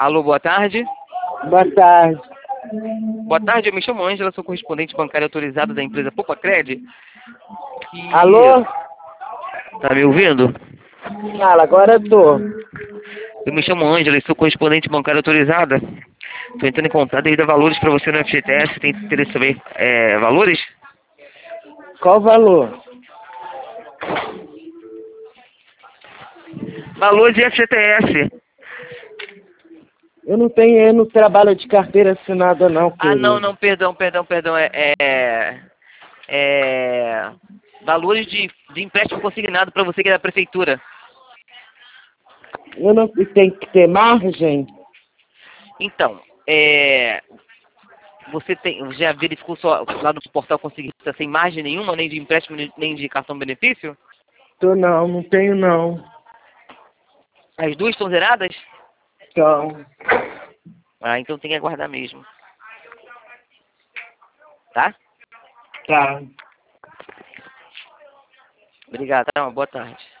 Alô, boa tarde. Boa tarde. Boa tarde, eu me chamo Ângela, sou correspondente bancário autorizado da empresa Poupa-Cred. Alô? Tá me ouvindo? Fala, agora eu tô. Eu me chamo Ângela e sou correspondente bancário autorizada. Estou entrando em contato devido a valores para você no FGTS. Tem interesse também? Valores? Qual o valor? Valores de FGTS. Eu não trabalho de carteira assinada não, Ah, querido. não, perdão. Valores de empréstimo consignado para você que é da prefeitura. Eu não tenho que ter margem? Então, você já verificou lá no portal Conseguista sem margem nenhuma, nem de empréstimo, nem de cartão benefício? Não tenho não. As duas estão zeradas? Então, Ah, então tem que aguardar mesmo. Tá? tá. Obrigado, tá? Uma boa tarde.